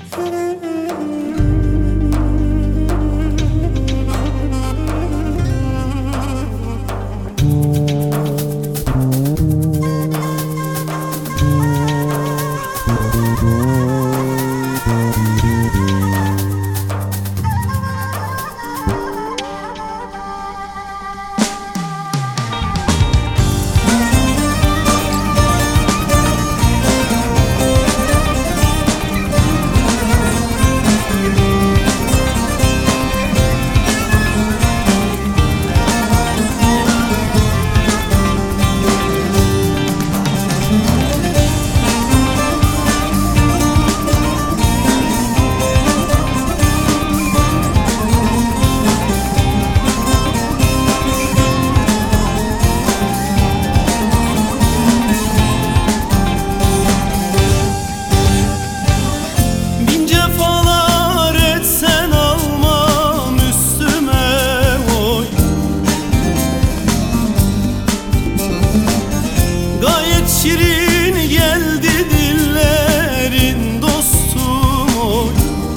Şirin geldi dillerin dostum oy.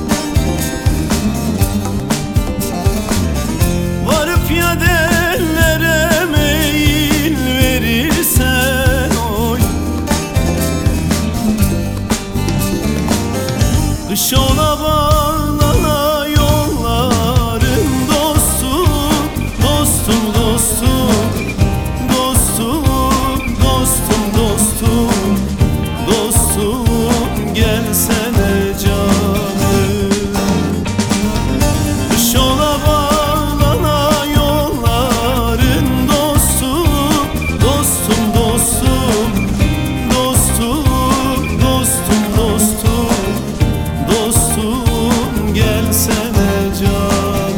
Varıp ya dellere meyil verirsen oy. Kış ola bağlana yolların dostum, dostum, dostum, dostum, dostum, dostum, dostum, gelsene canım. Kış ola bağlana yolların dostum, dostum, dostum, dostum, dostum, dostum, dostum, gelsene canım.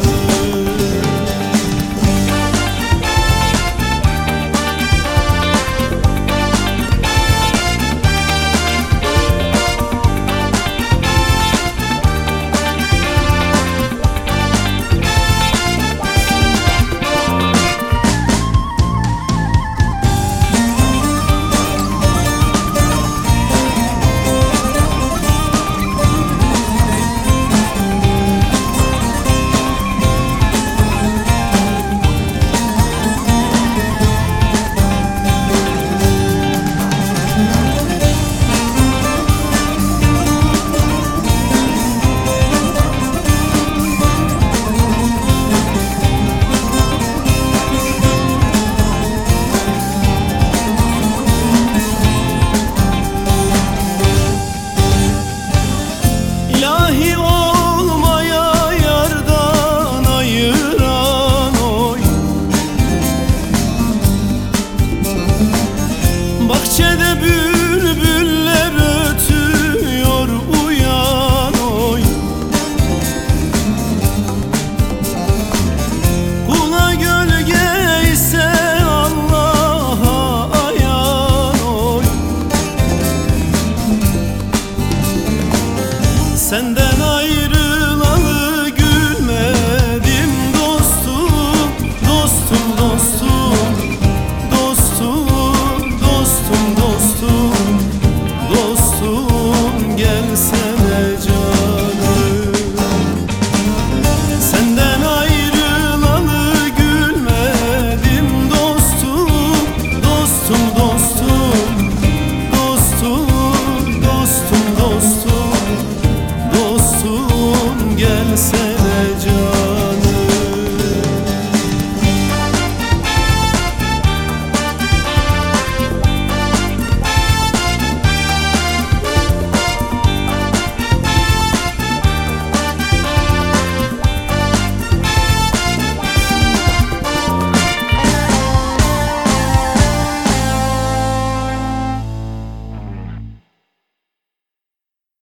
İlahi olmaya yardan ayıran oy. Bahçede bülbüller ötüyor uyan oy. Kula gölge ise Allah'a ayan oy. Senden ayrılalı gülmedim dostum, dostum, dostum, dostum, dostum, dostum, dostum, gelsene canım. Senden ayrılalı gülmedim dostum, dostum, dostum, dostum, dostum, dostum, dostum, gelsene.